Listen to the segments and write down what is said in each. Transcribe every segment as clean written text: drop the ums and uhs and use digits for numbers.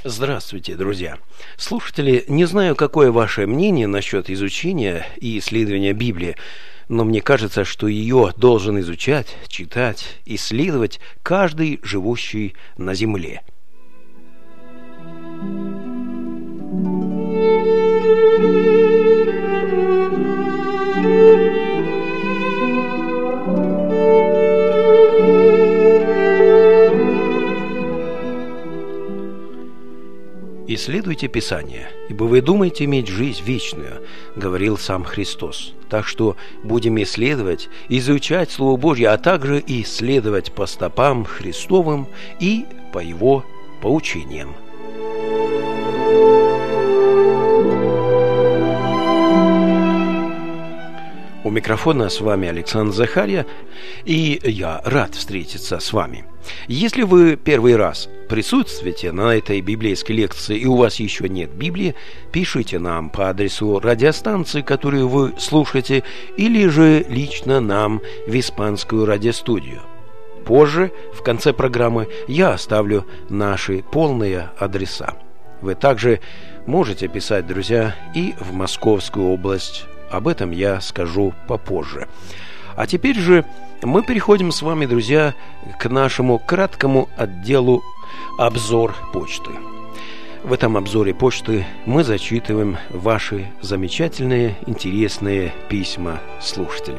Здравствуйте, друзья! Слушатели, не знаю, какое ваше мнение насчет изучения и исследования Библии, но мне кажется, что ее должен изучать, читать, исследовать каждый живущий на земле. «Исследуйте Писание, ибо вы думаете иметь жизнь вечную», — говорил сам Христос. Так что будем исследовать, изучать Слово Божье, а также и следовать по стопам Христовым и по Его поучениям. У микрофона с вами Александр Захарья, и я рад встретиться с вами. Если вы первый раз присутствуете на этой библейской лекции и у вас еще нет Библии, пишите нам по адресу радиостанции, которую вы слушаете, или же лично нам в испанскую радиостудию. Позже, в конце программы, я оставлю наши полные адреса. Вы также можете писать, друзья, и в Московскую область. Об этом я скажу попозже. А теперь же мы переходим с вами, друзья, к нашему краткому отделу «Обзор почты». В этом обзоре почты мы зачитываем ваши замечательные, интересные письма слушателей.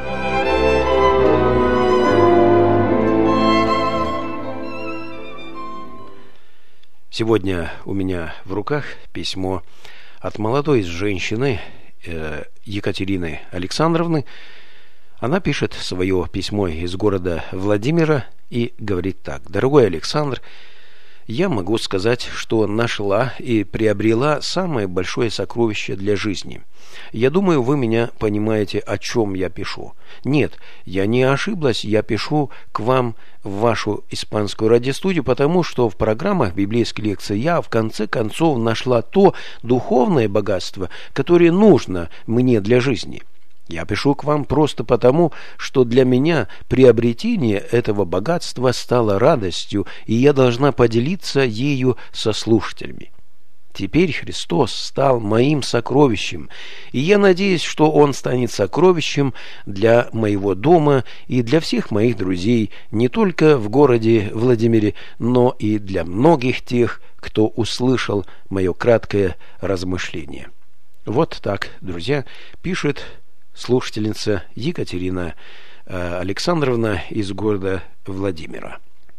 Сегодня у меня в руках письмо от молодой женщины Екатерины Александровны. Она пишет свое письмо из города Владимира и говорит так: «Дорогой Александр, я могу сказать, что нашла и приобрела самое большое сокровище для жизни. Я думаю, вы меня понимаете, о чем я пишу. Нет, я не ошиблась, я пишу к вам в вашу испанскую радиостудию, потому что в программах библейской лекции я в конце концов нашла то духовное богатство, которое нужно мне для жизни. Я пишу к вам просто потому, что для меня приобретение этого богатства стало радостью, и я должна поделиться ею со слушателями. Теперь Христос стал моим сокровищем, и я надеюсь, что Он станет сокровищем для моего дома и для всех моих друзей, не только в городе Владимире, но и для многих тех, кто услышал мое краткое размышление». Вот так, друзья, пишет слушательница Екатерина Александровна из города Владимира.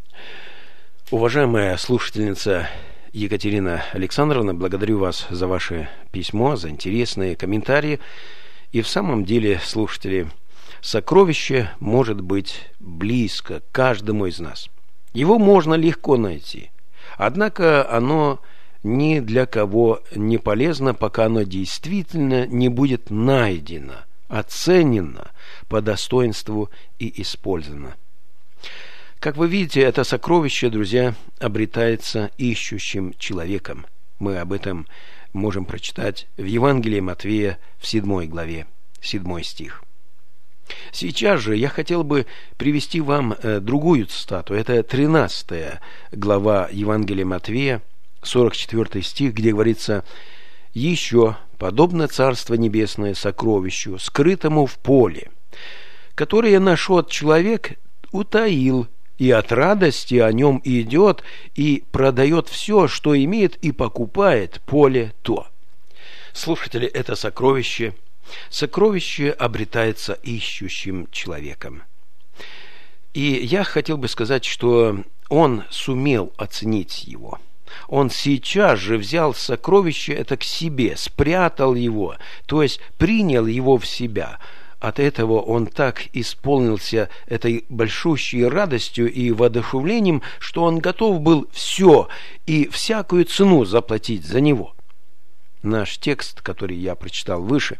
Уважаемая слушательница Екатерина Александровна, благодарю вас за ваше письмо, за интересные комментарии. И в самом деле, слушатели, сокровище может быть близко каждому из нас. Его можно легко найти. Однако оно ни для кого не полезно, пока оно действительно не будет найдено, оценено по достоинству и использовано. Как вы видите, это сокровище, друзья, обретается ищущим человеком. Мы об этом можем прочитать в Евангелии Матфея в 7 главе, 7 стих. Сейчас же я хотел бы привести вам другую цитату. Это 13 глава Евангелия Матфея, 44 стих, где говорится: «Еще подобно Царство Небесное сокровищу, скрытому в поле, которое нашел человек, утаил, и от радости о нем идет и продает все, что имеет, и покупает поле то». Слушатели, это сокровище обретается ищущим человеком. И я хотел бы сказать, что он сумел оценить его. Он сейчас же взял сокровище это к себе, спрятал его, то есть принял его в себя. От этого он так исполнился этой большущей радостью и воодушевлением, что он готов был все и всякую цену заплатить за него. Наш текст, который я прочитал выше,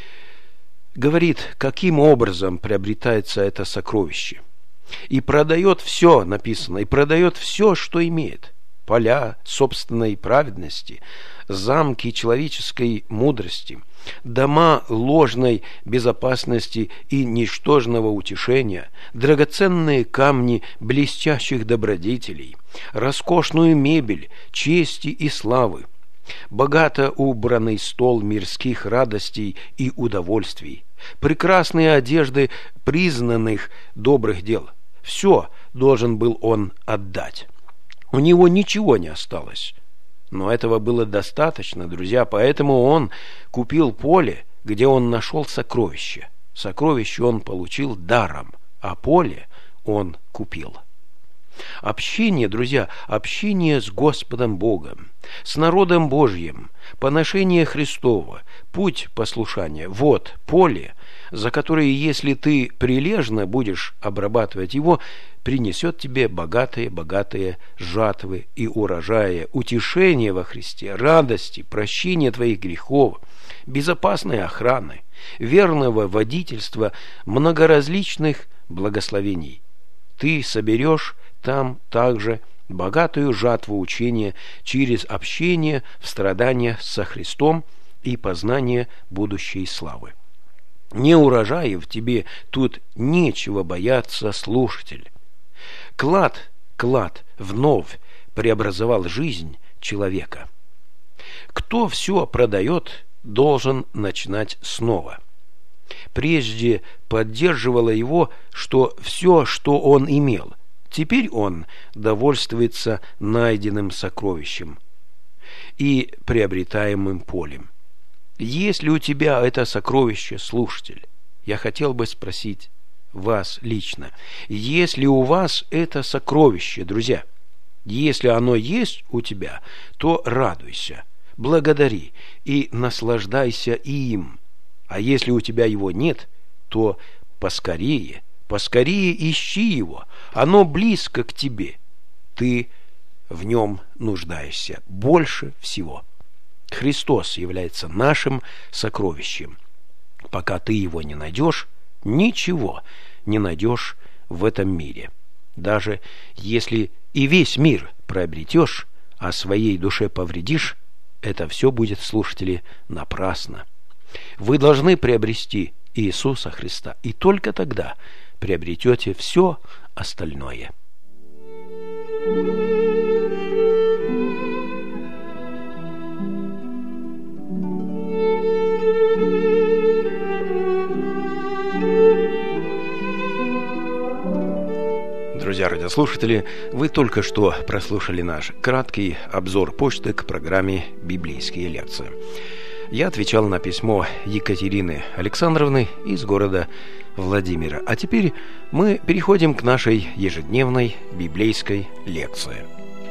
говорит, каким образом приобретается это сокровище. И продает все, написано, и продает все, что имеет. поля собственной праведности, замки человеческой мудрости, дома ложной безопасности и ничтожного утешения, драгоценные камни блестящих добродетелей, роскошную мебель чести и славы, богато убранный стол мирских радостей и удовольствий, прекрасные одежды признанных добрых дел. Все должен был он отдать. У него ничего не осталось. Но этого было достаточно, друзья, поэтому он купил поле, где он нашел сокровище. Сокровище он получил даром, а поле он купил. Общение, друзья, общение с Господом Богом, с народом Божьим, поношение Христово, путь послушания – вот поле, за которое, если ты прилежно будешь обрабатывать его, принесет тебе богатые жатвы и урожая, утешение во Христе, радости, прощение твоих грехов, безопасной охраны, верного водительства, многоразличных благословений. Ты соберешь там также богатую жатву учения через общение в страданиях со Христом и познание будущей славы. Не урожаев тебе тут нечего бояться, слушатель. Клад вновь преобразовал жизнь человека. Кто все продает, должен начинать снова. Прежде поддерживало его, что все, что он имел, теперь он довольствуется найденным сокровищем и приобретаемым полем. Есть ли у тебя это сокровище, слушатель? Я хотел бы спросить вас лично. Есть ли у вас это сокровище, друзья? Если оно есть у тебя, то радуйся, благодари и наслаждайся им. А если у тебя его нет, то поскорее ищи его. Оно близко к тебе. Ты в нем нуждаешься больше всего. Христос является нашим сокровищем. Пока ты его не найдешь, ничего не найдешь в этом мире. Даже если и весь мир приобретешь, а своей душе повредишь, это все будет, слушатели, напрасно. Вы должны приобрести Иисуса Христа, и только тогда приобретете все остальное. Друзья радиослушатели, вы только что прослушали наш краткий обзор почты к программе «Библейские лекции». Я отвечал на письмо Екатерины Александровны из города Владимира. А теперь мы переходим к нашей ежедневной библейской лекции.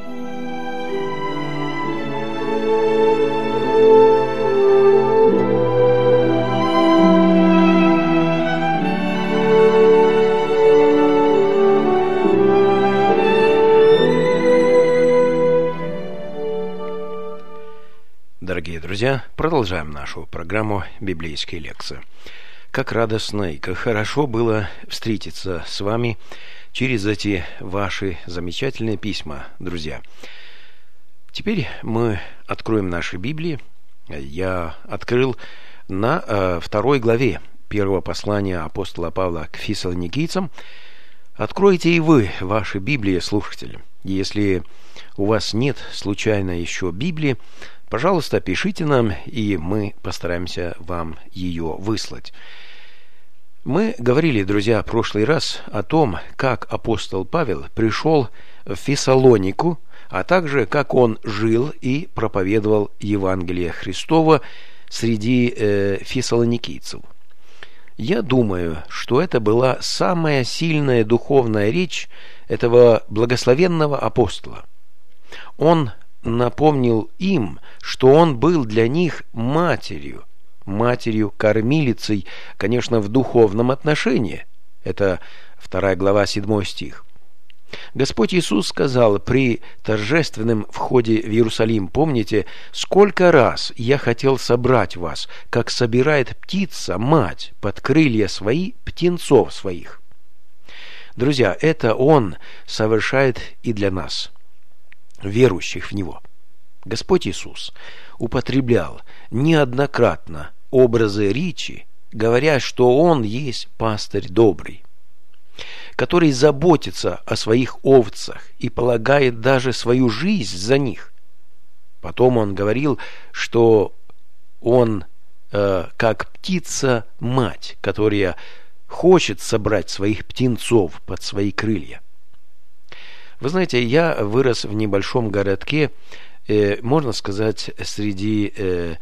Дорогие друзья, продолжаем нашу программу «Библейские лекции». Как радостно и как хорошо было встретиться с вами через эти ваши замечательные письма, друзья. Теперь мы откроем наши Библии. Я открыл на 2 главе первого послания апостола Павла к фессалоникийцам. Откройте и вы ваши Библии, слушатели. Если у вас нет случайно еще Библии, пожалуйста, пишите нам, и мы постараемся вам ее выслать. Мы говорили, друзья, в прошлый раз о том, как апостол Павел пришел в Фессалонику, а также как он жил и проповедовал Евангелие Христово среди фессалоникийцев. Я думаю, что это была самая сильная духовная речь этого благословенного апостола. Он напомнил им, что он был для них матерью-кормилицей, конечно, в духовном отношении. Это 2 глава, 7 стих. Господь Иисус сказал при торжественном входе в Иерусалим: «Помните, сколько раз я хотел собрать вас, как собирает птица мать под крылья свои птенцов своих». Друзья, это Он совершает и для нас. верующих в Него. Господь Иисус употреблял неоднократно образы речи, говоря, что Он есть пастырь добрый, который заботится о своих овцах и полагает даже свою жизнь за них. Потом Он говорил, что Он как птица-мать, которая хочет собрать своих птенцов под свои крылья. Вы знаете, я вырос в небольшом городке, можно сказать, среди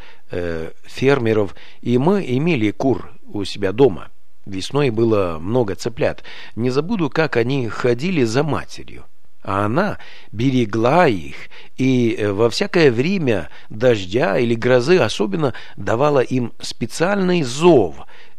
фермеров, и мы имели кур у себя дома. Весной было много цыплят. Не забуду, как они ходили за матерью. А она берегла их и во всякое время дождя или грозы особенно давала им специальный зов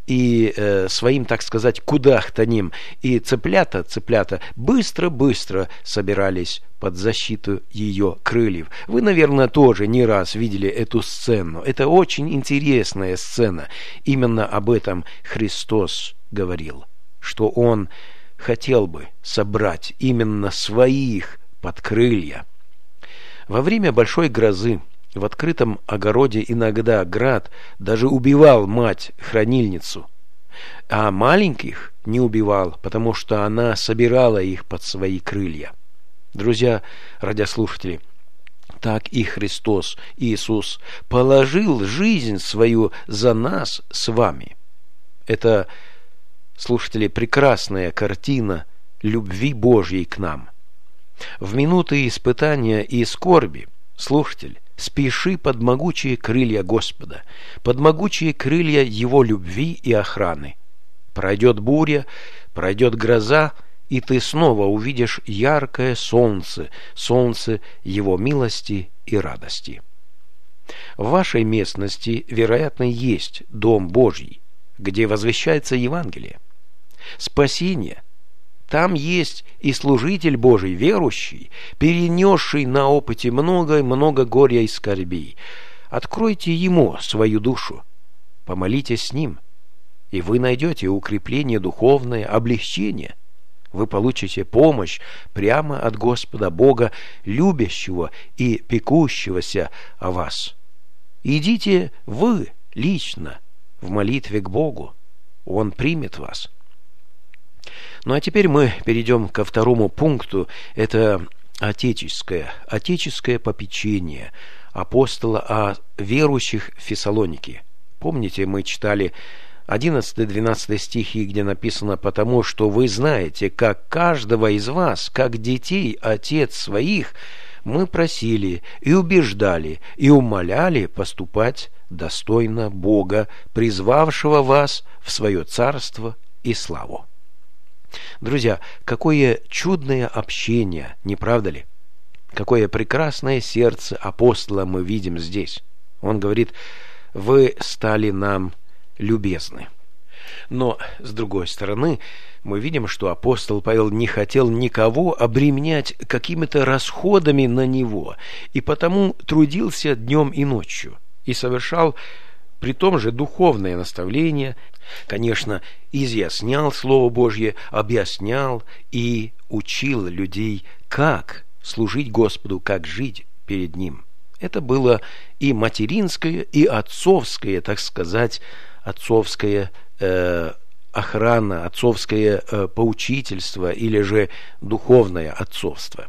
и своим, так сказать, кудахтаньем. И цыплята быстро-быстро собирались под защиту ее крыльев. Вы, наверное, тоже не раз видели эту сцену. Это очень интересная сцена. Именно об этом Христос говорил, что Он хотел бы собрать именно своих под крылья. Во время большой грозы в открытом огороде иногда град даже убивал мать-хранильницу, а маленьких не убивал, потому что она собирала их под свои крылья. Друзья, радиослушатели, так и Христос, Иисус, положил жизнь свою за нас с вами. Это, слушатели, прекрасная картина любви Божьей к нам. В минуты испытания и скорби, слушатель, спеши под могучие крылья Господа, под могучие крылья Его любви и охраны. Пройдет буря, пройдет гроза, и ты снова увидишь яркое солнце, солнце Его милости и радости. В вашей местности, вероятно, есть Дом Божий, где возвещается Евангелие. Спасение. Там есть и служитель Божий, верующий, перенесший на опыте много горя и скорбей. Откройте ему свою душу, помолитесь с ним, и вы найдете укрепление духовное, облегчение. Вы получите помощь прямо от Господа Бога, любящего и пекущегося о вас. Идите вы лично в молитве к Богу, Он примет вас. Ну а теперь мы перейдем ко второму пункту. Это отеческое попечение апостола о верующих в Фессалонике. Помните, мы читали 11-12 стихи, где написано: «Потому что вы знаете, как каждого из вас, как детей отец своих, мы просили и убеждали и умоляли поступать достойно Бога, призвавшего вас в свое царство и славу». Друзья, какое чудное общение, не правда ли? Какое прекрасное сердце апостола мы видим здесь. Он говорит: «Вы стали нам любезны». Но, с другой стороны, мы видим, что апостол Павел не хотел никого обременять какими-то расходами на него, и потому трудился днем и ночью, и совершал при том же духовное наставление, конечно, изъяснял Слово Божье, объяснял и учил людей, как служить Господу, как жить перед Ним. Это было и материнское, и отцовское, так сказать, отцовская охрана, отцовское поучительство или же духовное отцовство.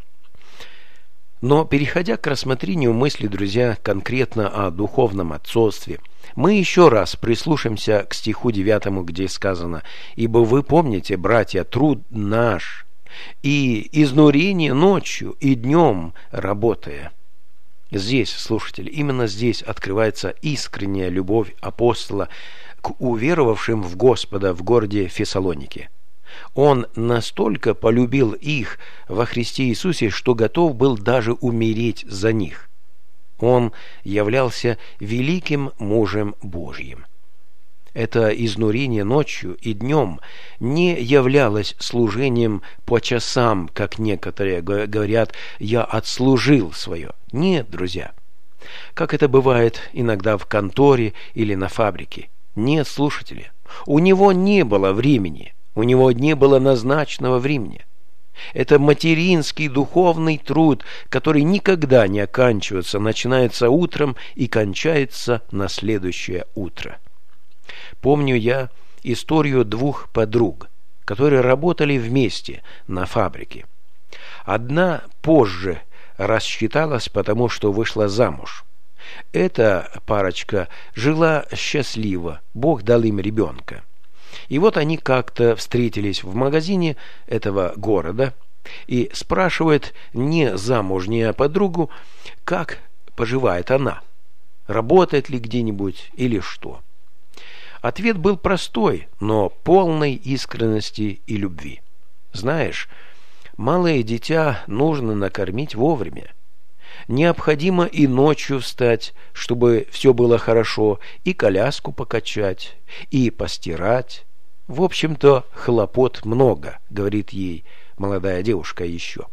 Но, переходя к рассмотрению мысли, друзья, конкретно о духовном отцовстве, мы еще раз прислушаемся к стиху 9, где сказано: «Ибо вы помните, братья, труд наш, и изнурение ночью и днем работая». Здесь, слушатели, именно здесь открывается искренняя любовь апостола к уверовавшим в Господа в городе Фессалонике. Он настолько полюбил их во Христе Иисусе, что готов был даже умереть за них. Он являлся великим мужем Божьим. Это изнурение ночью и днем не являлось служением по часам, как некоторые говорят: «Я отслужил свое». Нет, друзья. Как это бывает иногда в конторе или на фабрике. Нет, слушатели. У него не было времени. У него не было назначенного времени. Это материнский духовный труд, который никогда не оканчивается, начинается утром и кончается на следующее утро. Помню я историю двух подруг, которые работали вместе на фабрике. Одна позже рассчиталась, потому что вышла замуж. Эта парочка жила счастливо, Бог дал им ребенка. И вот они как-то встретились в магазине этого города и спрашивают не замужняя подругу, как поживает она, работает ли где-нибудь или что. Ответ был простой, но полной искренности и любви. Знаешь, малое дитя нужно накормить вовремя. Необходимо и ночью встать, чтобы все было хорошо, и коляску покачать, и постирать. В общем-то, хлопот много, говорит ей молодая девушка еще.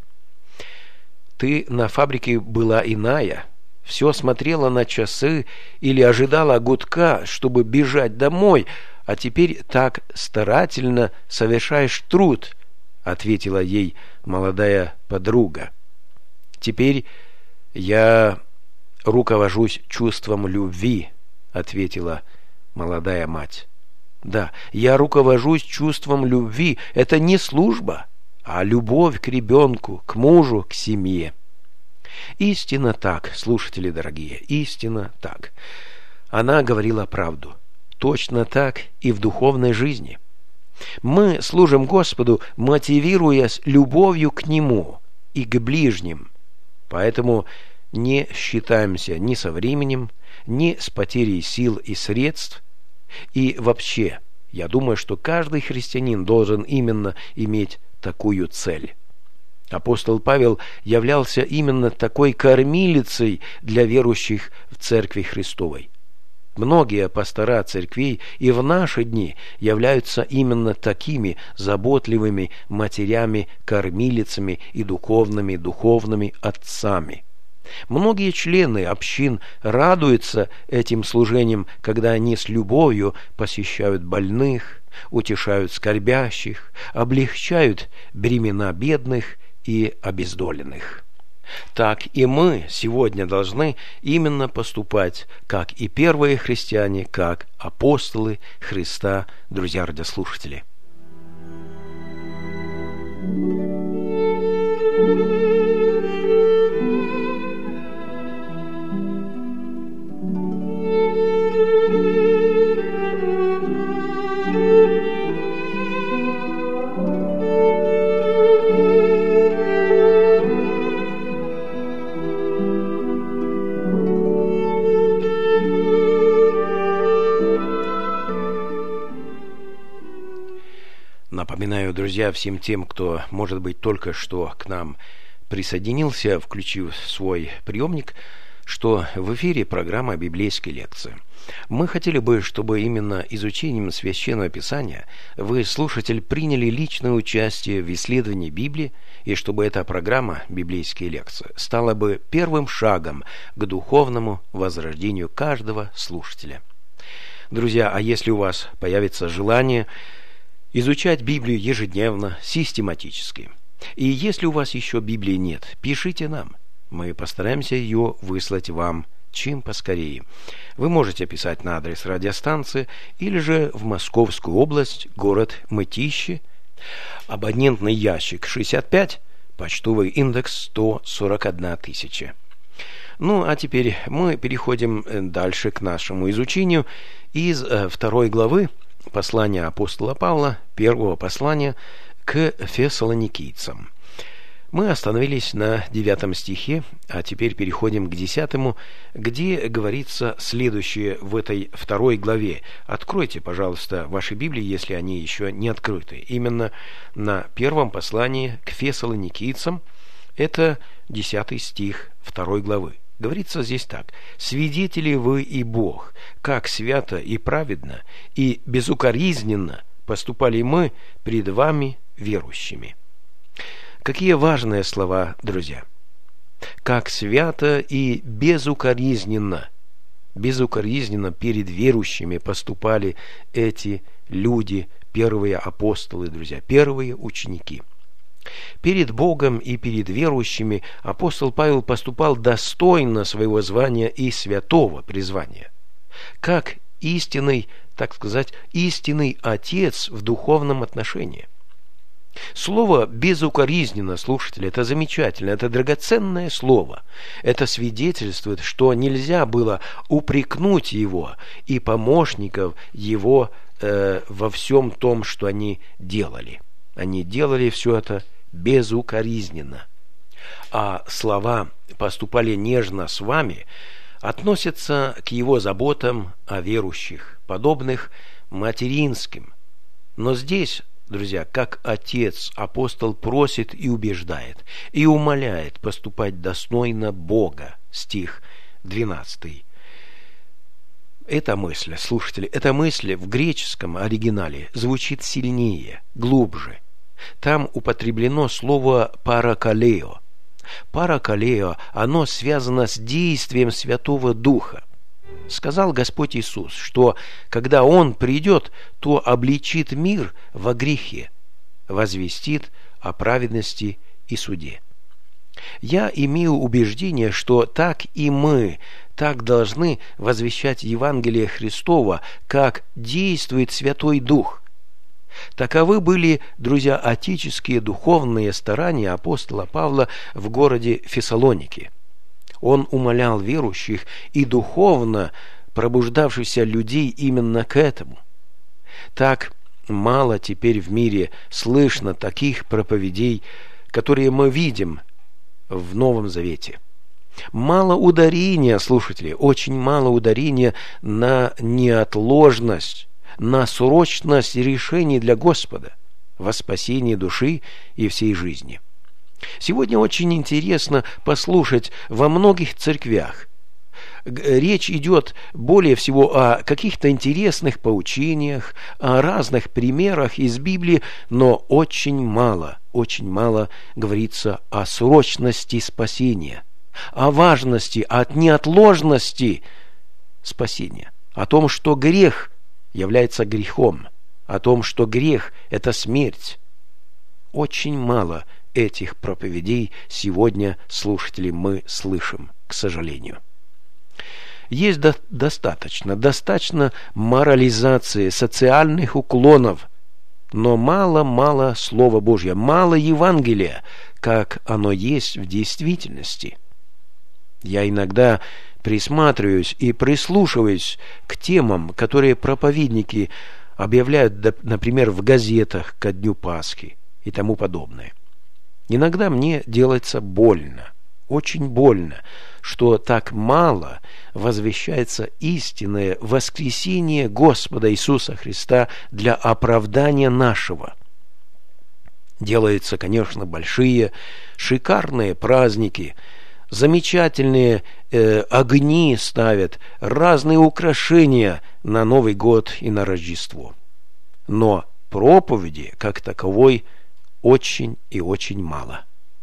Ты на фабрике была иная, все смотрела на часы или ожидала гудка, чтобы бежать домой, а теперь так старательно совершаешь труд, ответила ей молодая подруга. Теперь я руковожусь чувством любви, ответила молодая мать. Да, я руковожусь чувством любви. Это не служба, а любовь к ребенку, к мужу, к семье. Истинно так, слушатели дорогие, истинно так. Она говорила правду. Точно так и в духовной жизни. Мы служим Господу, мотивируясь любовью к Нему и к ближним. Поэтому не считаемся ни со временем, ни с потерей сил и средств. И вообще, я думаю, что каждый христианин должен именно иметь такую цель. Апостол Павел являлся именно такой кормилицей для верующих в Церкви Христовой. Многие пастора церквей и в наши дни являются именно такими заботливыми матерями-кормилицами и духовными отцами. Многие члены общин радуются этим служением, когда они с любовью посещают больных, утешают скорбящих, облегчают бремена бедных и обездоленных. Так и мы сегодня должны именно поступать, как и первые христиане, как апостолы Христа, друзья радиослушатели. Напоминаю, друзья, всем тем, кто, может быть, только что к нам присоединился, включив свой приемник, что в эфире программа «Библейские лекции». Мы хотели бы, чтобы именно изучением Священного Писания вы, слушатель, приняли личное участие в исследовании Библии, и чтобы эта программа «Библейские лекции» стала бы первым шагом к духовному возрождению каждого слушателя. Друзья, а если у вас появится желание изучать Библию ежедневно, систематически. И если у вас еще Библии нет, пишите нам. Мы постараемся ее выслать вам чем поскорее. Вы можете писать на адрес радиостанции или же в Московскую область, город Мытищи, абонентный ящик 65, почтовый индекс 141 000. Ну, а теперь мы переходим дальше к нашему изучению из 2 главы послания апостола Павла, первого послания к фессалоникийцам. Мы остановились на 9 стихе, а теперь переходим к 10, где говорится следующее в этой 2 главе. Откройте, пожалуйста, ваши Библии, если они еще не открыты. Именно на первом послании к фессалоникийцам, это 10 стих 2 главы. Говорится здесь так: «Свидетели вы и Бог, как свято и праведно и безукоризненно поступали мы пред вами верующими». Какие важные слова, друзья! Как свято и безукоризненно перед верующими поступали эти люди, первые апостолы, друзья, первые ученики. Перед Богом и перед верующими апостол Павел поступал достойно своего звания и святого призвания, как истинный, так сказать, истинный отец в духовном отношении. Слово «безукоризненно», слушатели, это замечательно, это драгоценное слово. Это свидетельствует, что нельзя было упрекнуть его и помощников его во всем том, что они делали. Они делали все это безукоризненно. А слова «поступали нежно с вами» относятся к его заботам о верующих, подобных материнским. Но здесь, друзья, как отец, апостол просит и убеждает, и умоляет поступать достойно Бога. Стих 12. Эта мысль, слушатели, эта мысль в греческом оригинале звучит сильнее, глубже. Там употреблено слово «паракалео». Паракалео, оно связано с действием Святого Духа. Сказал Господь Иисус, что когда Он придет, то обличит мир во грехе, возвестит о праведности и суде. Я имею убеждение, что так и мы так должны возвещать Евангелие Христова, как действует Святой Дух. Таковы были, друзья, отеческие духовные старания апостола Павла в городе Фессалоники. Он умолял верующих и духовно пробуждавшихся людей именно к этому. Так мало теперь в мире слышно таких проповедей, которые мы видим в Новом Завете. Мало ударения, слушатели, очень мало ударения на неотложность, на срочность решений для Господа во спасении души и всей жизни. Сегодня очень интересно послушать во многих церквях. Речь идет более всего о каких-то интересных поучениях, о разных примерах из Библии, но очень мало говорится о срочности спасения, о важности, о неотложности спасения, о том, что грех является грехом, о том, что грех – это смерть. Очень мало этих проповедей сегодня, слушатели, мы слышим, к сожалению. Есть достаточно морализации, социальных уклонов, но мало Слова Божьего, мало Евангелия, как оно есть в действительности. Я иногда присматриваюсь и прислушиваюсь к темам, которые проповедники объявляют, например, в газетах ко Дню Пасхи и тому подобное. Иногда мне делается больно, очень больно, что так мало возвещается истинное воскресение Господа Иисуса Христа для оправдания нашего. Делаются, конечно, большие, шикарные праздники, замечательные огни ставят, разные украшения на Новый год и на Рождество. Но проповеди, как таковой, очень и очень мало.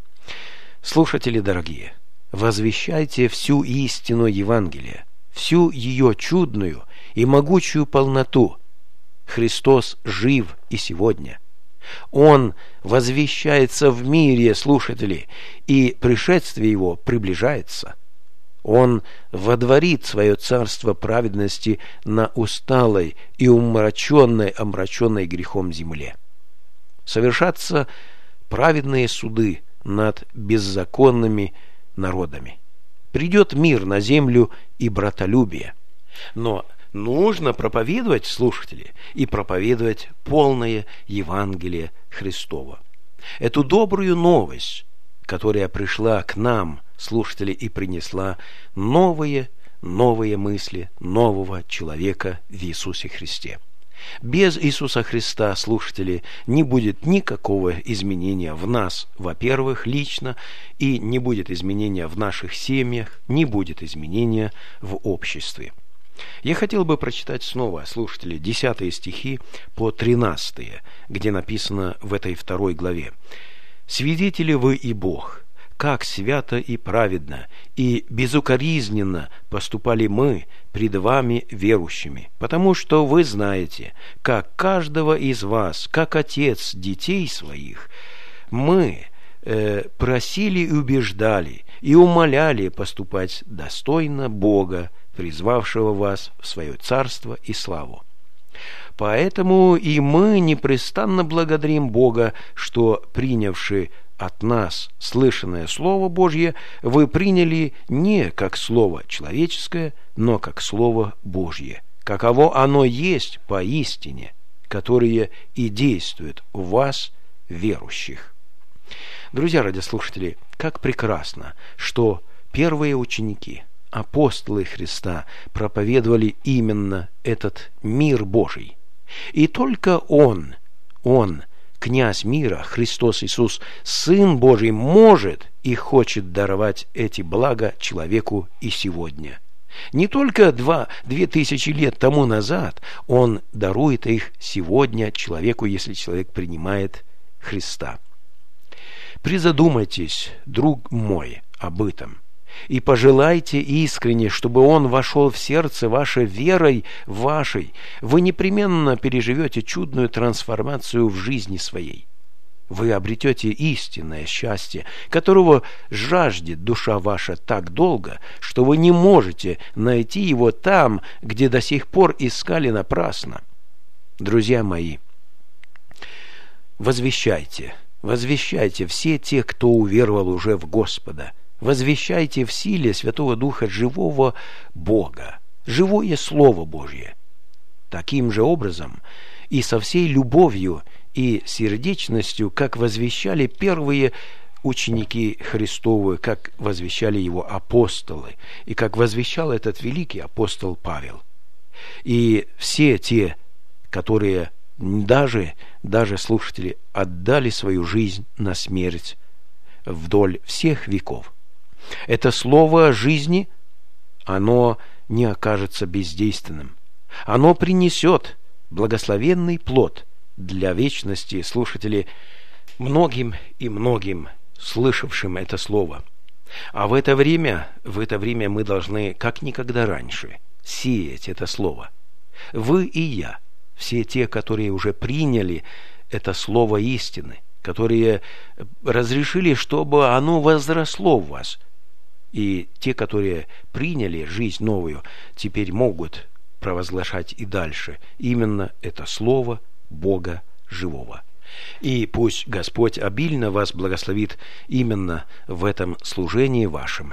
Слушатели дорогие, возвещайте всю истину Евангелия, всю ее чудную и могучую полноту. Христос жив и сегодня. Он возвещается в мире, слушатели, и пришествие Его приближается. Он водворит свое царство праведности на усталой и омраченной грехом земле. Совершатся праведные суды над беззаконными народами. Придет мир на землю и братолюбие. Но нужно проповедовать, слушатели, и проповедовать полное Евангелие Христово. Эту добрую новость, которая пришла к нам, слушатели, и принесла новые мысли нового человека в Иисусе Христе. Без Иисуса Христа, слушатели, не будет никакого изменения в нас, во-первых, лично, и не будет изменения в наших семьях, не будет изменения в обществе. Я хотел бы прочитать снова, слушатели, 10 стихи по 13, где написано в этой 2 главе: «Свидетели вы и Бог, как свято и праведно и безукоризненно поступали мы пред вами верующими, потому что вы знаете, как каждого из вас, как отец детей своих, мы просили и убеждали, и умоляли поступать достойно Бога, призвавшего вас в свое царство и славу. Поэтому и мы непрестанно благодарим Бога, что, принявши от нас слышанное Слово Божье, вы приняли не как Слово человеческое, но как Слово Божье, каково оно есть поистине, которое и действует в вас, верующих. Друзья радиослушатели, как прекрасно, что первые ученики, апостолы Христа, проповедовали именно этот мир Божий. И только Он, князь мира, Христос Иисус, Сын Божий, может и хочет даровать эти блага человеку и сегодня. Не только 2000 лет тому назад, Он дарует их сегодня человеку, если человек принимает Христа. Призадумайтесь, друг мой, об этом, и пожелайте искренне, чтобы Он вошел в сердце ваше верой вашей. Вы непременно переживете чудную трансформацию в жизни своей. Вы обретете истинное счастье, которого жаждет душа ваша так долго, что вы не можете найти его там, где до сих пор искали напрасно. Друзья мои, возвещайте все те, кто уверовал уже в Господа. Возвещайте в силе Святого Духа живого Бога, живое Слово Божье. Таким же образом и со всей любовью и сердечностью, как возвещали первые ученики Христовы, как возвещали его апостолы, и как возвещал этот великий апостол Павел. И все те, которые даже слушатели отдали свою жизнь на смерть вдоль всех веков. Это слово жизни, оно не окажется бездейственным. Оно принесет благословенный плод для вечности, слушатели, многим и многим слышавшим это слово. А в это время мы должны, как никогда раньше, сеять это слово. Вы и я, все те, которые уже приняли это слово истины, которые разрешили, чтобы оно возросло в вас, и те, которые приняли жизнь новую, теперь могут провозглашать и дальше именно это слово Бога живого. И пусть Господь обильно вас благословит именно в этом служении вашем.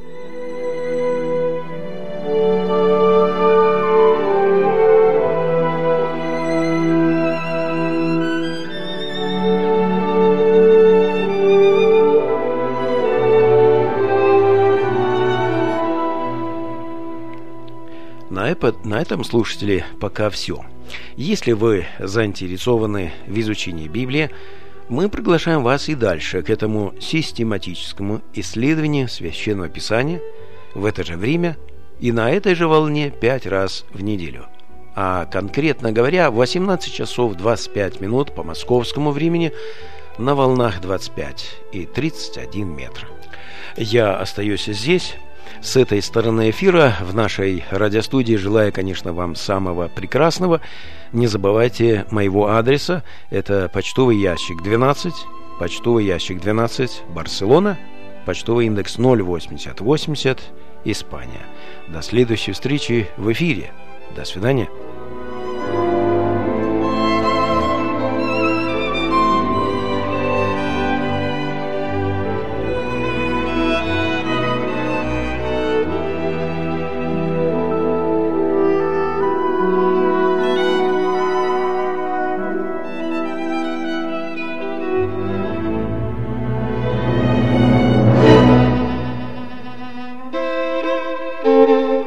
На этом, слушатели, пока все. Если вы заинтересованы в изучении Библии, мы приглашаем вас и дальше к этому систематическому исследованию Священного Писания в это же время и на этой же волне 5 раз в неделю. А конкретно говоря, в 18 часов 25 минут по московскому времени на волнах 25 и 31 метр. Я остаюсь здесь, с этой стороны эфира, в нашей радиостудии, желаю, конечно, вам самого прекрасного. Не забывайте моего адреса. Это почтовый ящик 12, Барселона, почтовый индекс 08080, Испания. До следующей встречи в эфире. До свидания. Thank you.